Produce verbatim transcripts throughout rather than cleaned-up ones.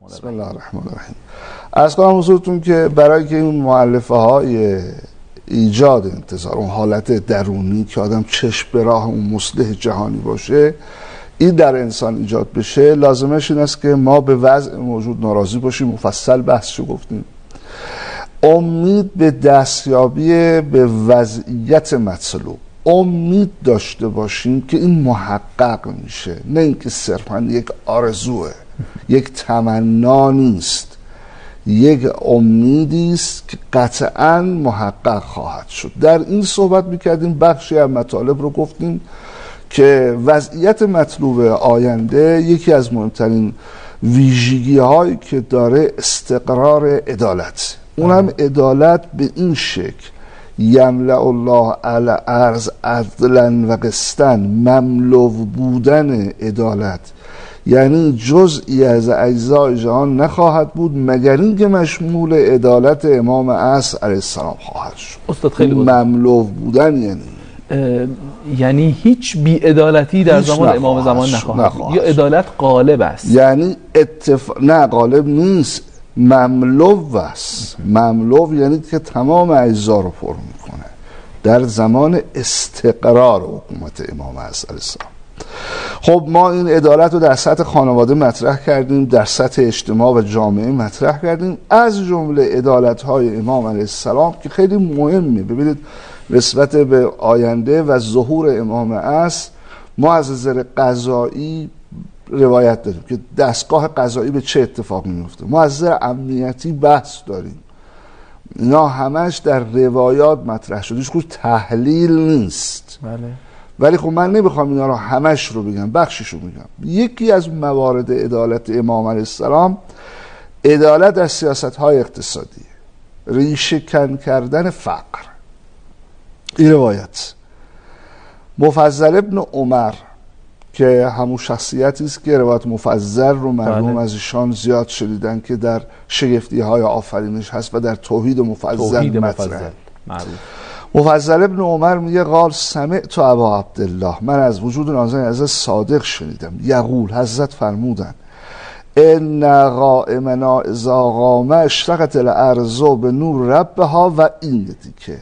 بسم الله الرحمن الرحیم. عرض کنم حضورتون که برای که این مؤلفه های ایجاد انتظار، اون حالت درونی که آدم چشم به راه اون مصلح جهانی باشه، این در انسان ایجاد بشه، لازمش این است که ما به وضع موجود ناراضی باشیم. مفصل بحثشو گفتیم. امید به دستیابی به وضعیت مطلوب، امید داشته باشیم که این محقق میشه، نه اینکه صرفا یک آرزوه، یک تمنا نیست، یک امیدی است که قطعا محقق خواهد شد. در این صحبت میکردیم، بخشی از مطالب رو گفتیم که وضعیت مطلوب آینده یکی از مهمترین ویژگی هایی که داره استقرار عدالت، اونم عدالت به این شکل: یملأ الله علی ارض عدلا و قسطا، مملو بودن عدالت یعنی جزئی از اجزای جهان نخواهد بود مگر اینکه مشمول عدالت امام عصر علیه السلام خواهد شد. استاد خیلی بود. مملو بودن یعنی یعنی هیچ بی‌عدالتی در زمان امام زمان نخواهد بود، یا عدالت غالب است؟ یعنی اتفاق نه، غالب نیست، مملو است. مملو یعنی که تمام اجزا رو پر میکنه در زمان استقرار حکومت امام عصر علیه السلام. خب ما این عدالت رو در سطح خانواده مطرح کردیم، در سطح اجتماع و جامعه مطرح کردیم، از جمله عدالت‌های امام علیه السلام که خیلی مهمه. ببینید نسبت به آینده و ظهور امام عصر ما از نظر قضایی روایت داریم که دستگاه قضایی به چه اتفاق میفته، ما از نظر امنیتی بحث داریم، اینا همش در روایات مطرح شده، هیچ کدوم تحلیل نیست. بله. ولی خب من نمیخوام اینا رو همش رو بگم، بخشش رو بگم. یکی از موارد عدالت امام علیه السلام عدالت در سیاست‌های اقتصادی، ریشه کن کردن فقر. این روایت مفضل ابن عمر که همون شخصیتی است که روایت مفضل رو مردم بله. از ایشان زیاد شنیدن که در شگفتی های آفرینش هست و در توحید مفضل مطرحه. مفضل ابن عمر میگه قال سمعت ابا عبدالله، من از وجود نازنین حضرت صادق شنیدم، یقول، حضرت فرمودن ان قائمنا اذا قام اشرقت الارض بنور ربها و این دیگه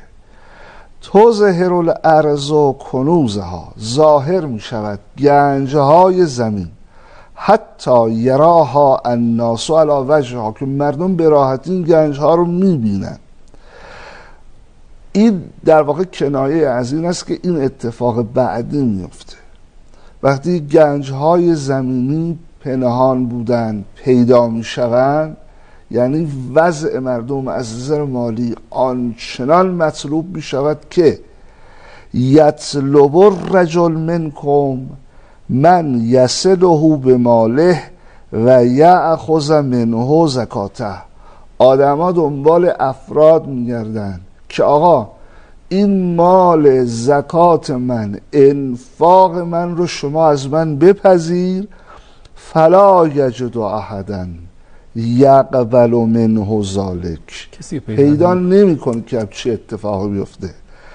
تظهر الارض کنوزها، ظاهر می شود گنجهای زمین، حتی یراها الناس علی وجهها، که مردم به راحتی این گنجها رو می بینن. این در واقع کنایه از این است که این اتفاق بعدی میفته. وقتی گنجهای زمینی پنهان بودن پیدا می شوند، یعنی وضع مردم از نظر مالی آنچنان مطلوب می شود که یطلب الرجل منکم من یصله بماله و یأخذ منه زکاته. آدم ها دنبال افراد می گردن که آقا این مال زکات من، انفاق من رو شما از من بپذیر. فلا یجد احدا یقبل منه ذلک، پیدا نمی کنه که چه اتفاقی بیفته.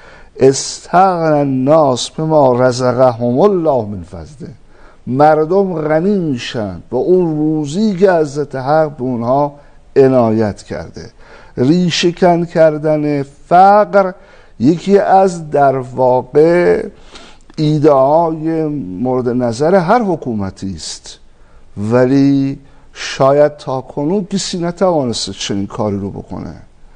استغنى الناس بما رزقهم الله من فضله، مردم غنی میشن با اون روزی که حضرت حق به اونها عنایت کرده. ریشه کن کردن فقر یکی از در واقع ایده های مورد نظر هر حکومتی است، ولی شاید تا کنون کسی نتوانسته چنین کاری رو بکنه.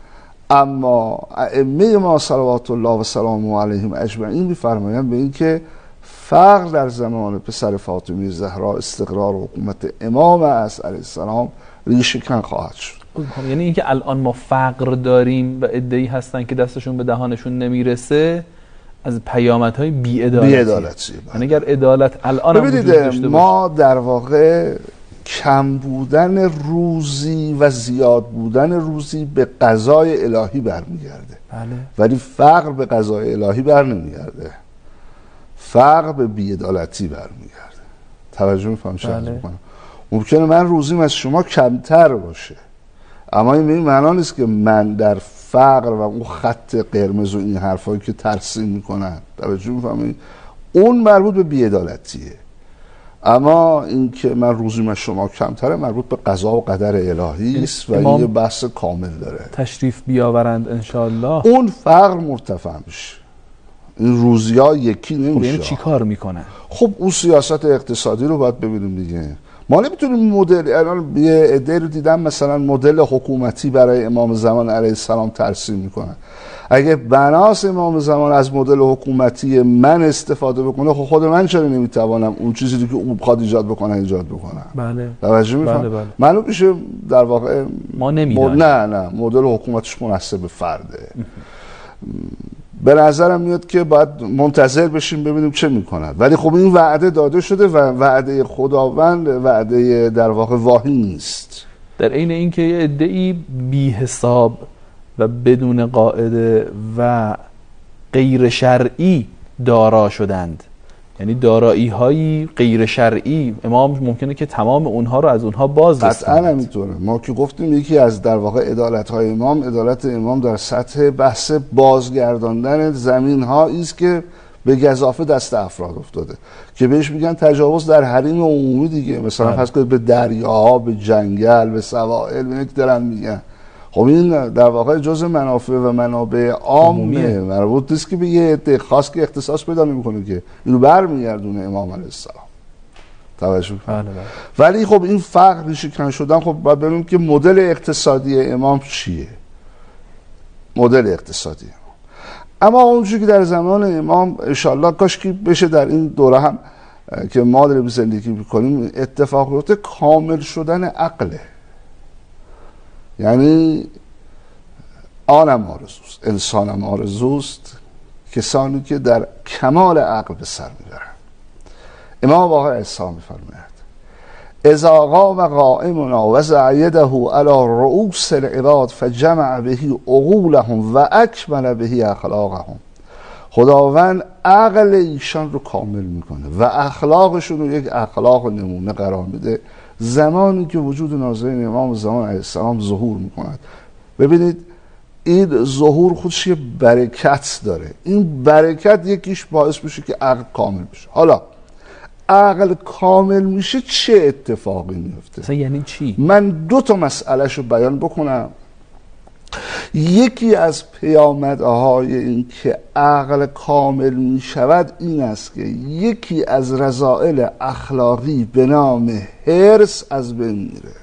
اما ائمه ما صلوات الله و سلامه علیهم اجمعین می‌فرمایند به این که فقر در زمان پسر فاطمه زهرا، استقرار حکومت امام عصر علیه السلام ریشه کن خواهد شد. یعنی اینکه الان ما فقر داریم و عده‌ای هستن که دستشون به دهانشون نمیرسه از پیامدهای بی‌عدالتی. بی‌عدالتی. یعنی اگر عدالت الان هم وجود داشته باشه، ما در واقع کم بودن روزی و زیاد بودن روزی به قضای الهی برمیگرده. بله. ولی فقر به قضای الهی بر نمیگرده، فقر به بی‌عدالتی برمیگرده. توجه می‌فرمایید؟ بله. ممکنه من روزیم از شما کمتر باشه، اما این به این معنا نیست که من در فقر و اون خط قرمز و این حرفایی که ترسیم میکنن، توجه می‌فرمایید، اون مربوط به بی‌عدالتیه. اما این که من روزی از شما کمتره مربوط به قضا و قدر الهی است و این یه بحث کامل داره. تشریف بیاورند انشالله اون فقر مرتفع میشه، این روزی ها یکی نمیشه. یعنی چی کار میکنن؟ خب اون سیاست اقتصادی رو باید ببینیم دیگه. ما نمیتونیم مدل، الان یه عده رو دیدم مثلا مدل حکومتی برای امام زمان علیه السلام ترسیم میکنن. اگه بناس امام زمان از مدل حکومتی من استفاده بکنه، خب خود من چرا نمیتوانم اون چیزی رو که اون بخواد ایجاد بکنه ایجاد بکنم؟ بله. توجه می‌فرمایید؟ بله بله. معلوم میشه در واقع ما نمیدونیم. نه نه مدل حکومتش منحصر به فرده. به نظرم میاد که باید منتظر بشیم ببینیم چه میکنند. ولی خب این وعده داده شده و وعده خداوند وعده در واقع واهی نیست. در عین اینکه یه عده‌ای بی حساب و بدون قاعده و غیر شرعی دارا شدند، یعنی دارایی هایی غیر شرعی، امام ممکنه که تمام اونها رو از اونها باز قطعا نمیتونه. ما که گفتیم یکی از در واقع عدالت های امام، عدالت امام در سطح بحث بازگرداندن زمین هایی است که به گزافه دست افراد افتاده که بهش میگن تجاوز در حریم عمومی دیگه. مثلا فرض کنید به دریاها، به جنگل، به سواحل، به یک دارن میگن. خب این در واقع جزء منافع و منابع عامه، مربوط نیست که به یه عده خاص که اختصاص پیدا نمیکنه که اینو برمیگردونه امام علیه السلام. توجه بله بله. ولی خب این فقر ریشه‌کن شدن، خب باید ببینیم که مدل اقتصادی امام چیه. مدل اقتصادی امام، اما اونجوری که در زمان امام انشالله کاش که بشه در این دوره هم که ما داریم زندگی میکنیم اتفاق بیفته، کامل شدن عقله. یعنی آنم آرزوست، انسانم آرزوست، کسانی که در کمال عقل به سر میبرن. امام باقر علیه السلام میفرماید اذا قام قائمنا و زعیده علی رؤوس العباد فجمع به عقولهم و اکمل به اخلاقهم. خداوند عقل ایشان رو کامل میکنه و اخلاقشون رو یک اخلاق نمونه قرار میده زمانی که وجود نازنین امام زمان علیه السلام ظهور میکند. ببینید این ظهور خودش یه برکت داره، این برکت یکیش باعث میشه که عقل کامل بشه. حالا عقل کامل میشه چه اتفاقی میفته؟ یعنی چی؟ من دو تا مسئله شو بیان بکنم. یکی از پیامدهای این که عقل کامل می شود این است که یکی از رذائل اخلاقی به نام حرص از بین میره.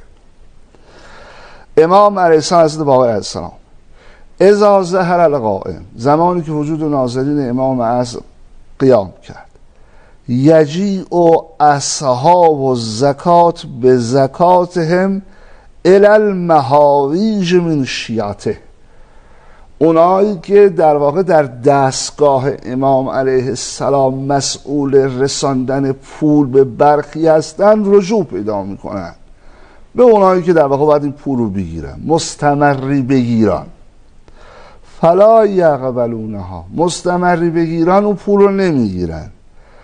امام علیه السلام حضرت باقر علیه السلام اذا ظهر القائم، زمانی که وجود ناظرین امام از قیام کرد، یجیء اصحاب الزکات به زکاتهم الی المحاویج من شیعته، اونایی که در واقع در دستگاه امام علیه السلام مسئول رساندن پول به برخی هستن رجوع پیدا میکنن به اونایی که در واقع باید این پول رو بگیرن، مستمری بگیرن. فلا یقبلونها، مستمری بگیرن و پول رو نمیگیرن.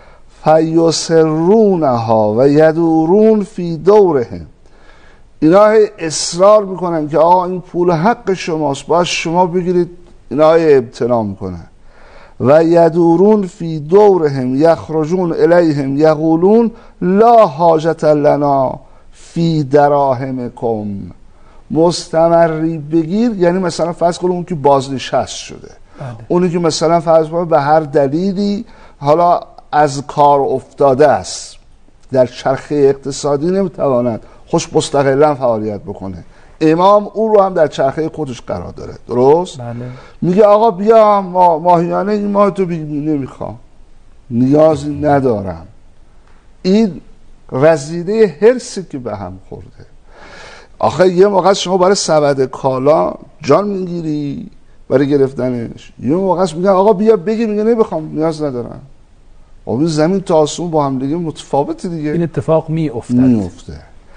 فیسرونها و یدورون فی دورهم، اینا اصرار میکنن که آقا این پول حق شماست باید شما بگیرید، اینا امتناع میکنن. و یدورون فی دورهم یخرجون الیهم یقولون لا حاجت لنا فی دراهمکم. مستمری بگیر یعنی مثلا فرض کن اون که بازنشست شده، بله. اونی که مثلا فرض کن به هر دلیلی حالا از کار افتاده است، در چرخه اقتصادی نمیتواند خوش مستقلا فعالیت بکنه، امام او رو هم در چرخه خودش قرار داره، درست؟ بله. میگه آقا بیا ما ماهیانه این ماه تو بگی نمیخوام، نیازی ندارم. این رذیله حرصی که به هم خورده. آخه یه موقع شما برای سبد کالا جان میگیری برای گرفتنش، یه موقع میگن آقا بیا بگی، میگه نمیخوام نیاز ندارم. این زمین تا آسمون با هم دیگه متفاوته دیگه. این اتفاق می افتد. می افته.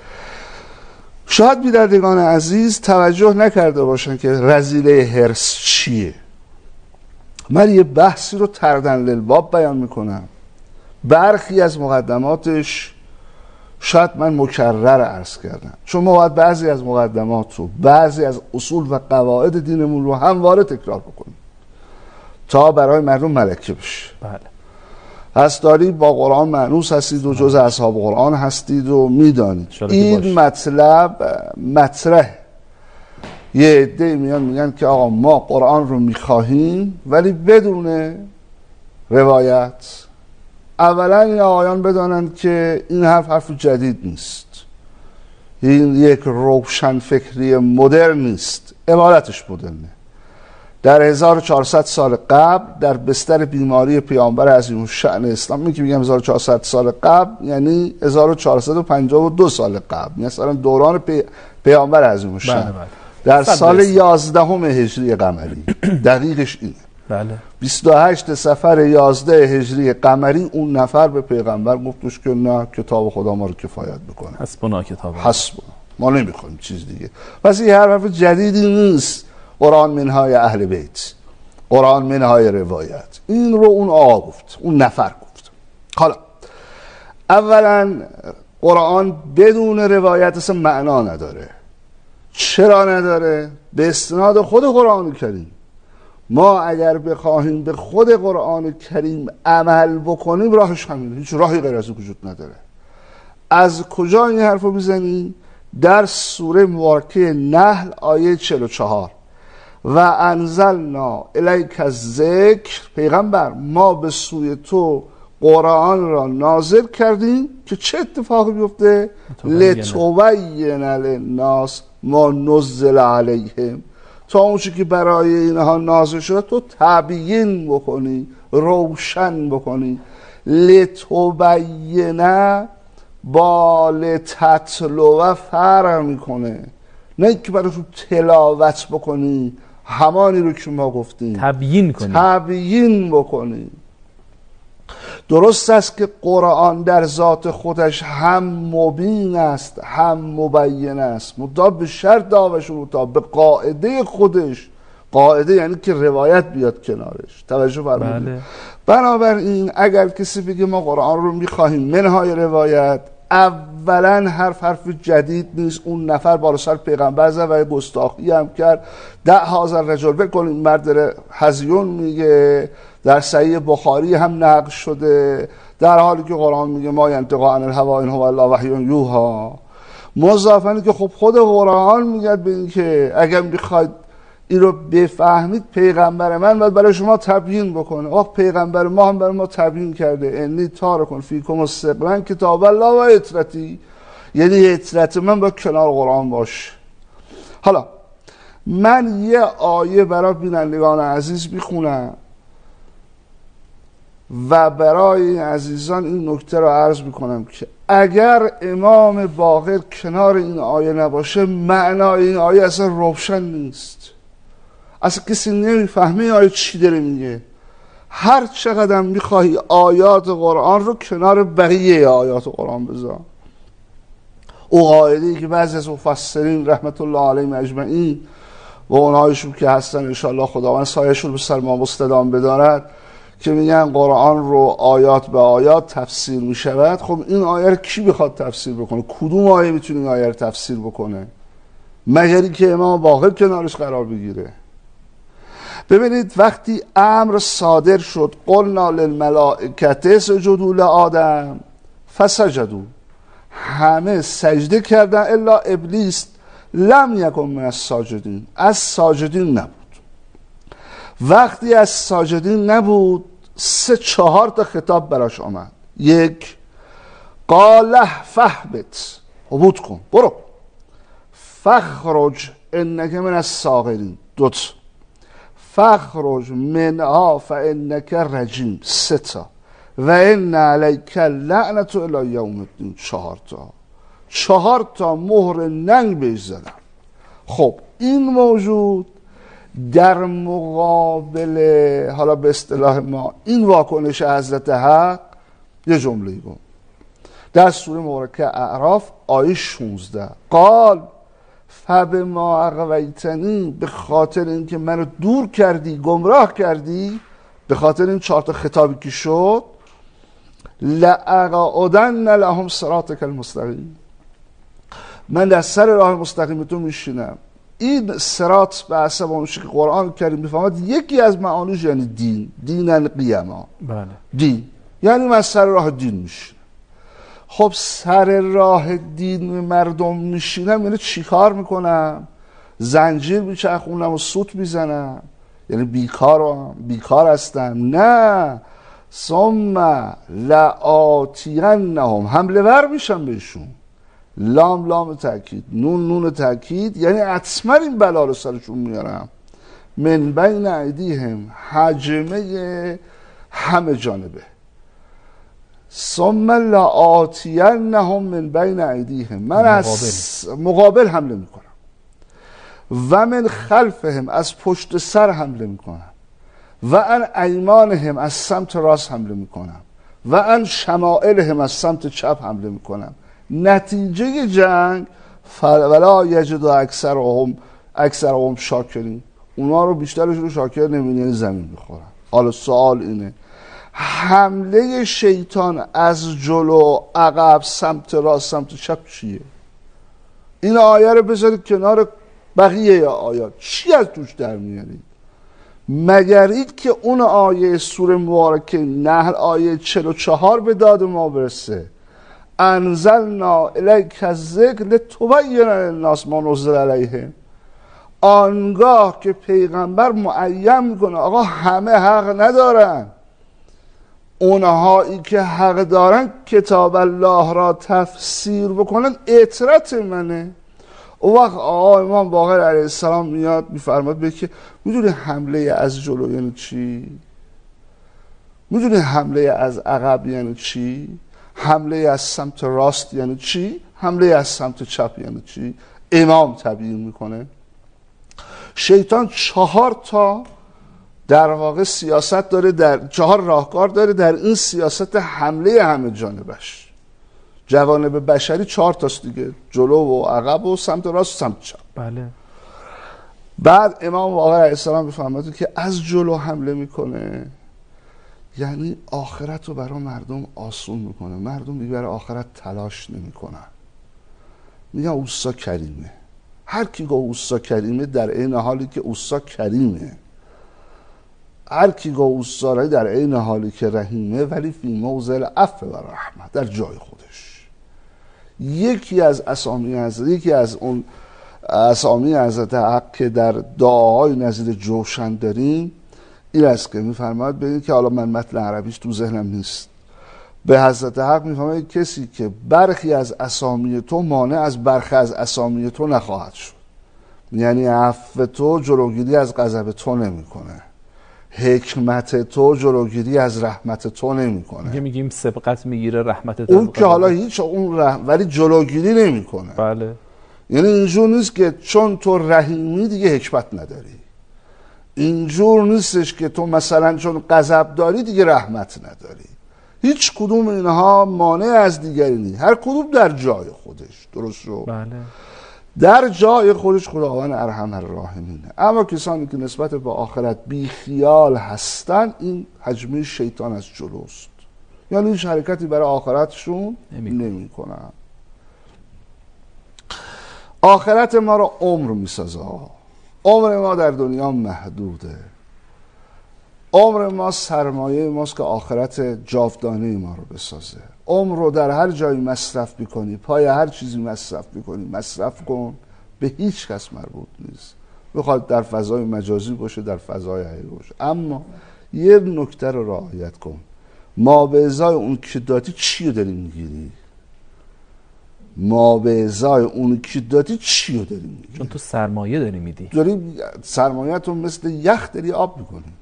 شاید بی‌دردگان عزیز توجه نکرده باشن که رذیله حرص چیه. من یه بحثی رو تردن للباب بیان میکنم، برخی از مقدماتش شاید من مکرر عرض کردم، چون ما باید بعضی از مقدمات رو، بعضی از اصول و قواعد دینمون رو همواره تکرار بکنیم تا برای مردم ملکه بشه. بله. پس داری با قرآن مانوس هستید و جز اصحاب قرآن هستید و میدانید این مطلب مطرح. یه عده میان میگن که آقا ما قرآن رو میخواهیم ولی بدون روایت. اولا این آقایان بدانند که این حرف حرف جدید نیست، این یک روشن فکری مدرن نیست، عبارتش مدرنه. در هزار و چهارصد سال قبل در بستر بیماری پیامبر عظیم الشأن اسلام، می که میگم هزار و چهارصد سال قبل یعنی هزار و چهارصد و پنجاه و دو سال قبل، مثلا دوران پی... پیامبر عظیم الشأن در سال یازدهم هجری قمری دقیقش اینه. بله. بیست و هشت صفر یازده هجری قمری اون نفر به پیغمبر گفتش که نه کتاب خدا ما رو کفایت بکنه، حسبنا کتاب حسبنا، ما نمیخوایم چیز دیگه. پس این حرف جدیدی نیست. قرآن منهای اهل بیت، قرآن منهای روایت، این رو اون آقا گفت، اون نفر گفت. حالا اولا قرآن بدون روایت اصلا معنا نداره. چرا نداره؟ به استناد خود قرآن کریم. ما اگر بخواهیم به خود قرآن کریم عمل بکنیم راهش همینه، هیچ راهی غیر از وجود نداره. از کجا این حرف رو بزنیم؟ در سوره مبارکه نحل آیه چهل و چهار و انزلنا الیک الذکر، پیغمبر ما به سوی تو قرآن را نازل کردیم که چه اتفاقی بیفته؟ لتبین للناس ما نزل علیهم، تا اون چیزی که برای اینها نازل شده تو تبیین بکنی، روشن بکنی. لتبین با لتتلو فرق میکنه، نه که برای تو تلاوت بکنی همانی رو که ما گفتیم، تبیین کنی، تبیین بکنی. درست است که قرآن در ذات خودش هم مبین است هم مبین است، مطابق به شرط دعوش و مطابق به قاعده خودش. قاعده یعنی که روایت بیاد کنارش، توجه فرمودید. بله. بنابراین اگر کسی بگه ما قرآن رو میخواهیم منهای روایت، اولا حرف حرف جدید نیست. اون نفر بالا سر پیغمبر زد و گستاخی هم کرد. ده هزار رجل بکنیم مرد هزیون میگه، در صحیح بخاری هم نقل شده، در حالی که قرآن میگه ما ینطق عن الهوی ان هو الا وحی یوحی. مضافاً که خب خود قرآن میگه به این که اگر میخواید این رو بفهمید پیغمبر من باید برای شما تبیین بکنه. آخ پیغمبر ما هم برای ما تبیین کرده، انی تارکون فیکم السقلن کتاب الله و اطرتی، یعنی اطرت من با کنار قرآن باش. حالا من یه آیه برای بینندگان عزیز میخونم و برای این عزیزان این نکته رو عرض میکنم که اگر امام باقر کنار این آیه نباشه معنای این آیه اصلا روشن نیست، اصلا کسی نمیفهمه این آیه چی داره میگه. هر چقدر میخواهی آیات قرآن رو کنار بقیه آیات قرآن بذار. او قاعده‌ای که بعضی از مفسرین رحمت الله علیهم اجمعین و اونهایشون که هستن انشاءالله خداوند سایه‌شون به سر ما مستدام بدارد که میگن قرآن رو آیات به آیات تفسیر میشود. خب این آیه رو کی بخواد تفسیر بکنه؟ کدوم آیه میتونه این آیه رو تفسیر بکنه مگر اینکه امام باقر کنارش قرار بگیره؟ ببینید وقتی امر صادر شد قلنا للملائکه اسجدوا لآدم فسجدوا، همه سجده کردن الا ابلیس لم یکن من الساجدین، از ساجدین نبود. وقتی از ساجدین نبود سه چهار تا خطاب براش آمد. یک، قال فهبط، هبوط کن، برو. فخرج انک من الصاغرین، دوت. فخرج منها فانک رجیم، سه تا. و ان علیک لعنت الی یوم الدین، چهار تا. چهار تا مهر ننگ بهش زدن. خب این موجود در مقابل حالا به اصطلاح ما این واکنش حضرت حق یه جمله گفت در سوره مبارکه اعراف آیه شانزده، قال فبما اغویتنی، به خاطر اینکه منو دور کردی گمراه کردی، به خاطر این چهار تا خطابی که شد، لاقعدن لهم صراطک المستقیم، من در سر راه مستقیم تو میشینم. این صراط به حسب اون که قرآن کریم میفهمد یکی از معانیش یعنی دین، دینن قیما، بله. دین یعنی من سر راه دین میشینم. خب سر راه دین مردم میشینم یعنی چی کار میکنم؟ زنجیر میچرخونم و سوت میزنم؟ یعنی بیکارم، بیکار هستم؟ نه. ثم لآتینهم، حمله ور میشم بهشون. لام لام تاکید، نون نون تاکید، یعنی حتما این بلا رو سرشون میارم. من بین ایدیهم، حجمه همه جانبه. ثم لآتینهم من بین ایدیهم، من از مقابل حمله میکنم. و من خلفهم، از پشت سر حمله میکنم. و ان ایمانهم، از سمت راست حمله میکنم. و ان شمائلهم، از سمت چپ حمله میکنم. نتیجه جنگ ولا یجد اکثرهم اکثرهم شاکرین، اونا رو بیشترش رو شاکر نمی‌بینی، زمین میخورن. حالا سوال اینه حمله شیطان از جلو، عقب، سمت راست، سمت چپ چیه؟ این آیه رو بذارید کنار بقیه آیات، چی از توش در میارید؟ مگر این که اون آیه سوره مبارکه نحل آیه چهل و چهار به داد ما برسه، انزلنا الیک الذکر لتبین للناس ما نزل علیهم، آنگاه که پیغمبر معین میکنه آقا همه حق ندارن، اونهایی که حق دارن کتاب الله را تفسیر بکنن اطرت منه. او وقت آقا امام باقر علیه السلام میاد میفرماد به که میدونی حمله از جلو یعنی چی؟ میدونی حمله از عقب یعنی چی؟ حمله از سمت راست یعنی چی؟ حمله از سمت چپ یعنی چی؟ امام تبیین میکنه. شیطان چهار تا در واقع سیاست داره، در چهار راهکار داره در این سیاست حمله همه جانبش. جوانب بشری چهار تاست دیگه، جلو و عقب و سمت راست و سمت چپ. بله. بعد امام باقر علیه السلام میفهمد که از جلو حمله میکنه یعنی آخرت رو برای مردم آسون میکنه، مردم دیگه برای آخرت تلاش نمیکنن. میگن اوستا کریمه. هر کی گفت اوستا کریمه در عین حالی که اوستا کریمه، هر کی گفت اوستا در عین حالی که رحیمه، ولی فی موضع العفو و رحمه، در جای خودش. یکی از اسامی حضرت یکی از اون اسامی حضرت حق که در دعاهای نظیر جوشن داریم این است که میفرماید ببینید که حالا من متن عربیش تو ذهنم نیست، به حضرت حق میفرماید کسی که برخی از اسامی تو مانع از برخی از اسامی تو نخواهد شد، یعنی عفو تو جلوگیری از غضب تو نمیکنه، حکمت تو جلوگیری از رحمت تو نمیکنه. میگه میگیم سبقت میگیره رحمت تو، اون که حالا هیچ اون رحم ولی جلوگیری نمیکنه. بله. یعنی اینجور نیست که چون تو رحیمی دیگه حکمت نداری، اینجور نیستش که تو مثلا چون غضب داری دیگه رحمت نداری. هیچ کدوم اینها مانع از دیگری نیست، هر کدوم در جای خودش. درست شد؟ بله. در جای خودش خداوند ارحم الراحمینه. اما کسانی که نسبت به آخرت بی خیال هستن این حجمه شیطان از جلوست، یعنی هیچ حرکتی برای آخرتشون نمی کنن. آخرت ما رو عمر می سازه. عمر ما در دنیا محدوده. عمر ما سرمایه ماست که آخرت جاودانه ما رو بسازه. عمر رو در هر جایی مصرف بکنی، پای هر چیزی مصرف بکنی، مصرف کن، به هیچ کس مربوط نیست. بخواد در فضای مجازی باشه، در فضای حقیقی باشه. اما یه نکته رو رعایت کن، ما به ازای اون که دادی چی رو داری میگیری؟ ما به ازای اون که دادی چی رو داری میگیری؟ چون تو سرمایه داری میدی، داری سرمایه تو مثل یخ داری آب میکنی،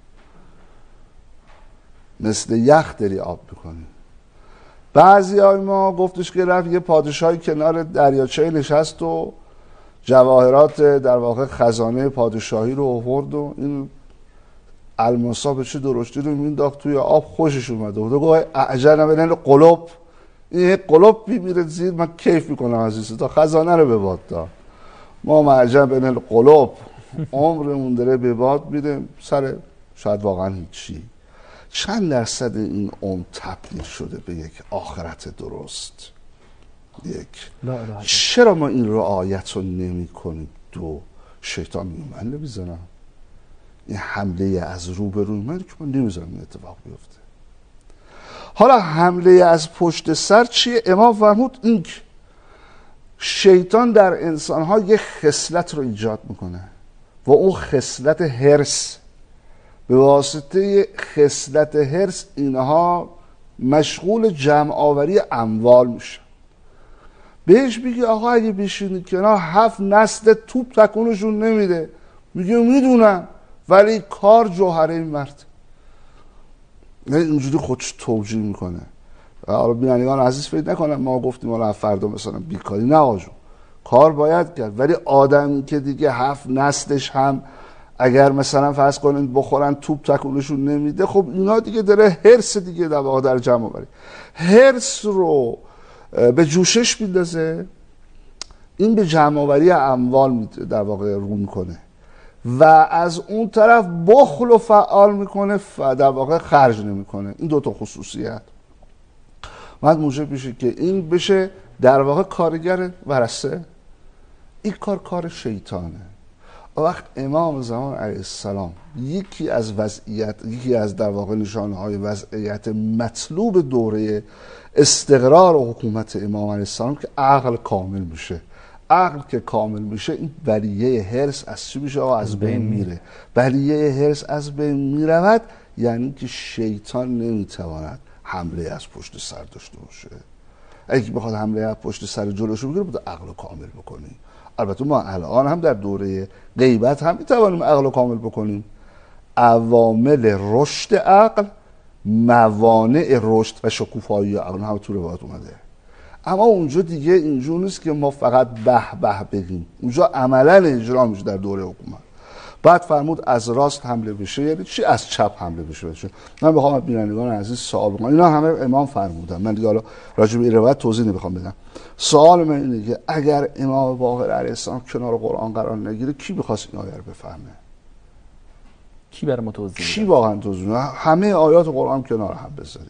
مثل یخ داری آب میکنی. بعضی های ما گفتش که رفت یه پادشاهی کنار دریاچه نشست و جواهرات در واقع خزانه پادشاهی رو آورد و این الماسا به چه درشتی رو مینداخت توی آب، خوشش اومده بود. گفت اجر بین قلوب، این قلوب میره زیر، من کیف میکنم عزیز، تا خزانه رو به باد دا. ما معجب بین القلوب، عمرمون داره به باد میره سر شاید واقعا هیچی. چند درصد این عمر تبدیل شده به یک آخرت درست؟ یک. چرا ما این رعایت رو نمی کنیم؟ دو، شیطان میگه من نمیذارم این حمله از رو به روی من که من نمیذارم این اتفاق بیفته. حالا حمله از پشت سر چیه؟ امام فرمود این شیطان در انسانها یک خصلت رو ایجاد میکنه و اون خصلت حرص. به واسطه خصلت حرص اینها مشغول جمع آوری اموال میشه. بهش میگه آقا اگه بشینی کنار هفت نسل توپ تکونشون نمیده. میگه میدونم ولی کار جوهره این مرد. نه اینجوری خودش توجیه میکنه. حالا بینندگان عزیز فکر نکنم ما گفتیم حالا فردا مثلا بیکاری، نه آقا جون، کار باید کرد. ولی آدمی که دیگه هفت نسلش هم اگر مثلا فرض کنید بخورن توپ تکونشون نمیده، خب اینا دیگه داره حرص دیگه در واقع در جمع آوری، حرص رو به جوشش میندازه، این به جمع آوری اموال در واقع رو میکنه و از اون طرف بخل و فعال میکنه و در واقع خرج نمیکنه. این دوتا خصوصیت باید موجب میشه که این بشه در واقع کارگر ورثه. این کار کار شیطانه. وقت امام زمان علیه السلام یکی از وضعیت یکی از در واقع نشانه های وضعیت مطلوب دوره استقرار و حکومت امام علیه السلام که عقل کامل میشه. عقل که کامل میشه این بلیه حرص از چی میشه؟ از بین میره. بلیه حرص از بین میرود یعنی که شیطان نمیتواند حمله از پشت سر داشته باشه. اگه بخواد حمله از پشت سر جلوشو بگیره باید عقل کامل بکنیم. البته ما الان هم در دوره غیبت هم میتوانیم عقل کامل بکنیم. عوامل رشد عقل، موانع رشد و شکوفایی عقل هم تو روایت اومده. اما اونجا دیگه اینجور نیست که ما فقط به به بگیم، اونجا عملا اجرا میشه در دوره حکومت. بعد فرمود از راست حمله بشه، یعنی چی از چپ حمله بشه؟ بشه من بخوام از بینندگان عزیز سوال بکنم، اینا همه امام فرمودن، من دیگه حالا راجع به این روایت توضیح نمیخوام بدم. سوال من اینه که اگر امام باقر علیه السلام کنار قرآن قرار نگیره کی بخواست این آیه رو بفهمه؟ کی برای ما توضیح کی واقعا توضیح میده؟ همه آیات قرآن کنار هم بذارید.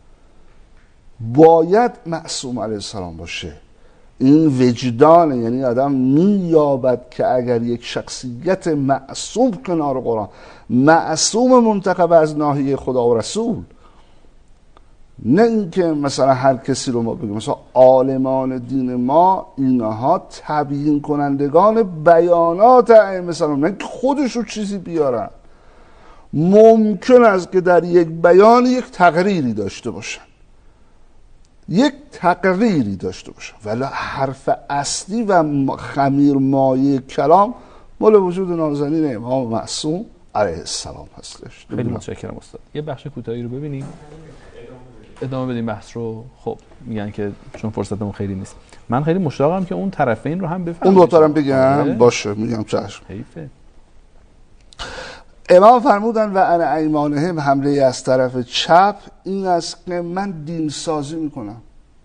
باید معصوم علیه السلام باشه. این وجدانه، یعنی آدم مییابد که اگر یک شخصیت معصوم کنار قرآن، معصوم منتخب از ناحیه خدا و رسول، نه اینکه مثلا هر کسی رو ما بگیم، مثلا عالمان دین ما اینها تبیین کنندگان بیانات ائمه سلام، نه که خودشو چیزی بیارن. ممکن است که در یک بیان یک تقریری داشته باشن، یک تقریری داشته باشن، ولی حرف اصلی و خمیر مایه کلام مال وجود نازنین امام معصوم علیه السلام هستش. خیلی متشکرم استاد. یه بخش کوتاهی رو ببینیم ادامه بدیم بحث رو. خب میگن که چون فرصتمون خیلی نیست، من خیلی مشتاقم که اون طرفین رو هم بفهمم. اون دو تا رو بگم باشه، میگم چشم. حیفه. امام فرمودن و انا ایمانهم، حمله از طرف چپ این است که من دین سازی میکنم.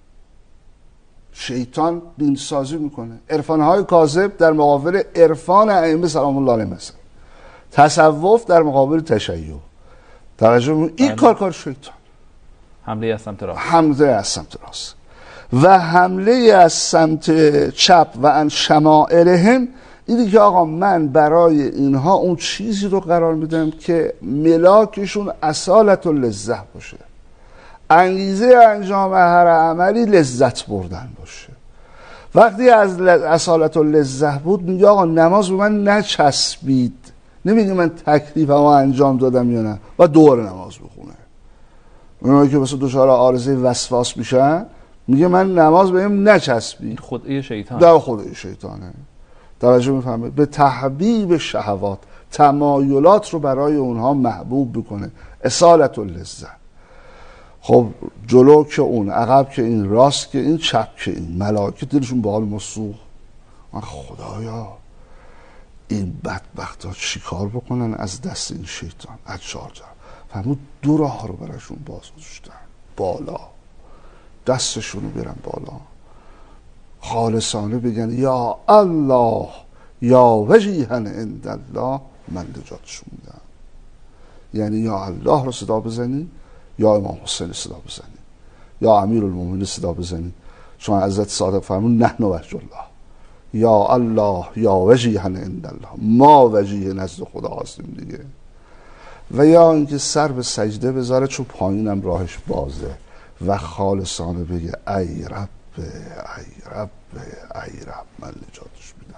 شیطان دین سازی میکنه. عرفانهای کاذب در مقابل عرفان ائمه سلام الله علیهم، مثلا تصوف در مقابل تشیع. توجه می این کار کار شیطان. حمله از سمت راست. حمله از سمت راست و حمله از سمت چپ و ان شمائلهم، اینی که آقا من برای اینها اون چیزی رو قرار میدم که ملاکشون اصالت و لذت باشه، انگیزه انجام هر عملی لذت بردن باشه. وقتی از اصالت و لذت بود میگه آقا نماز به من نچسبید، نمیگه من تکلیفمو انجام دادم یا نه و دور نماز بخونه. اونایی که مثلا دچار عارضه وسواس میشن میگه من نماز بهم نچسبید، خدای شیطان در خدای شیطانه. توجه میفهمه؟ به تحبیب شهوات، تمایلات رو برای اونها محبوب بکنه، اصالت و لذت. خب جلو که اون، عقب که این، راست که این، چپ که این، ملائکه دلشون به حال ما سوخت. من خدایا این بدبخت ها چی کار بکنن از دست این شیطان؟ از چهار جا فرمود دو راه رو براشون باز گذاشتن، بالا دستشون رو برن بالا، خالصانه بگن یا الله یا وجیها عند الله، من نجاتشون میدم. یعنی یا الله رو صدا بزنی، یا امام حسین صدا بزنی، یا امیر المومنین صدا بزنی. چون حضرت صادق فرمود نحن وجه الله، یا الله یا وجیها عند الله، ما وجیه نزد خدا هستیم دیگه. و یا اینکه سر به سجده بذاره چون پایینم راهش بازه. و خالصانه بگه ای رب ای رب ای رب من نجاتش میدم.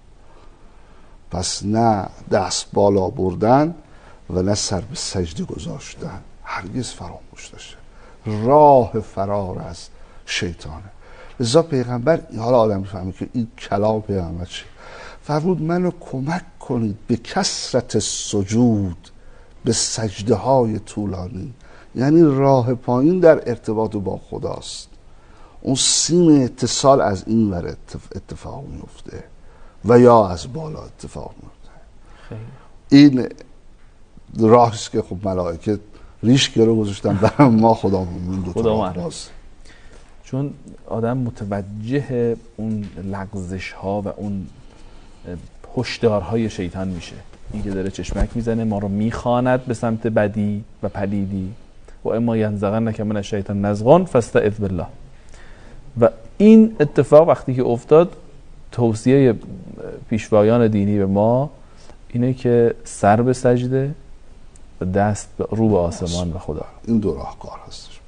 پس نه دست بالا بردن و نه سر به سجده گذاشتن هرگز فراموش نشه، راه فرار از شیطانه. لذا پیغمبر حالا آدم میفهمه که این کلام پیغمبر چیه، فرمود منو کمک کنید به کثرت سجود، به سجده های طولانی. یعنی راه پایین در ارتباط با خداست، اون سیم اتصال از این ور اتفاق میفته و یا از بالا اتفاق میفته. این راهیست که خب ملائکه ریش گرو گذاشتن برای ما، خدا مون دو تا باز. چون آدم متوجه اون لغزش ها و اون هشدارهای شیطان میشه، این که داره چشمک میزنه، ما رو میخواند به سمت بدی و پلیدی. و اما ینزغنک من الشیطان نزغ فاستعذ بالله. و این اتفاق وقتی که افتاد، توصیه پیشوایان دینی به ما اینه که سر به سجده و دست رو به آسمان و خدا. این دو راهکار هستش.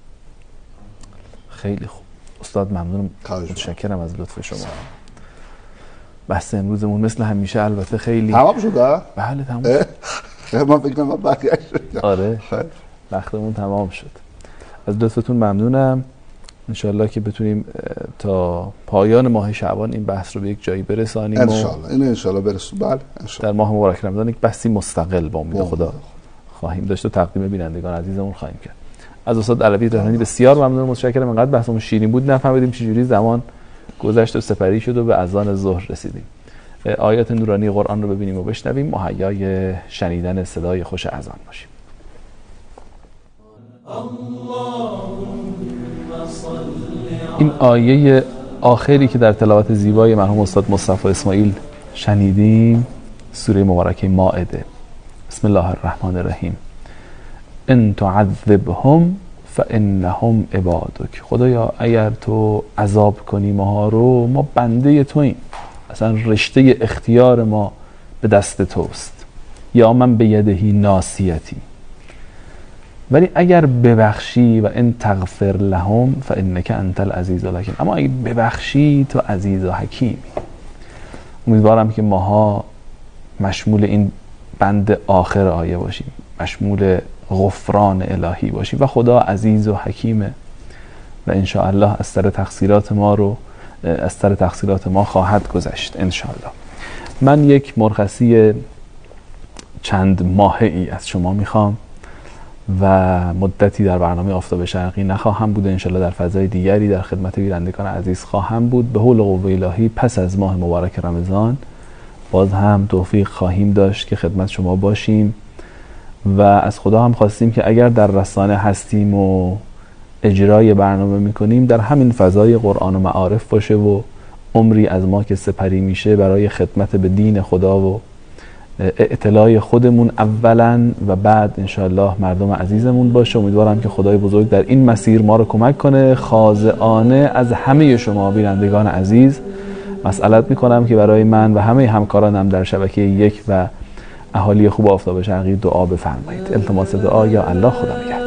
خیلی خوب استاد، ممنونم، متشکرم از لطف شما. بحث امروزمون مثل همیشه البته خیلی تمام شده؟ بله تمام شد. من فکر کنم بقیه شد. آره وقتمون تمام شد. از لطفتون ممنونم. انشالله که بتونیم تا پایان ماه شعبان این بحث رو به یک جایی برسانیم. انشالله این انشالله برسون. بله انشالله. در ماه مبارک رمضان یک بحثی مستقل با امید خدا خواهیم داشت و تقدیم بینندگان عزیزمون خواهیم کرد. از استاد علوی رحمانی بسیار ممنونم، متشکرم. انقدر بحثمون شیرین بود نفهمیدیم چجوری زمان گذشت و سپری شد و به اذان ظهر رسیدیم. آیات نورانی قرآن رو ببینیم و بشنویم، مهیای شنیدن صدای خوش اذان باشیم. این آیه آخری که در تلاوت زیبای مرحوم استاد مصطفی اسماعیل شنیدیم، سوره مبارکه مائده. بسم الله الرحمن الرحیم. ان تعذبهم فانهم عبادک. خدایا اگر تو عذاب کنی ماها رو، ما بنده توییم، اصلا رشته اختیار ما به دست توست. یا من به یدهی ناسیتی. ولی اگر ببخشی و ان تغفر لهم فانک انت العزیز الحکیم، اما اگر ببخشی تو عزیز و حکیمی. امیدوارم که ماها مشمول این بند آخر آیه باشیم، مشمول غفران الهی باشیم و خدا عزیز و حکیمه و ان شاء الله از سر تقصیرات ما رو از سر تقصیرات ما خواهد گذشت ان شاء الله. من یک مرخصی چند ماهه ای از شما میخوام و مدتی در برنامه آفتاب شرقی نخواهم بود. ان شاء الله در فضای دیگری در خدمت بینندگان عزیز خواهم بود. به حول قوه الهی پس از ماه مبارک رمضان باز هم توفیق خواهیم داشت که خدمت شما باشیم و از خدا هم خواستیم که اگر در رسانه هستیم و اجرای برنامه میکنیم در همین فضای قرآن و معارف باشه و عمری از ما که سپری میشه برای خدمت به دین خدا و اطلاع خودمون اولا و بعد انشاءالله مردم عزیزمون باشه. امیدوارم که خدای بزرگ در این مسیر ما رو کمک کنه. خاضعانه از همه شما بینندگان عزیز مسئلت میکنم که برای من و همه همکارانم در شبکه یک و اهالی خوب آفتاب شرقی دعا بفرمایید. التماس دعا. یا الله، خدا نگهدار.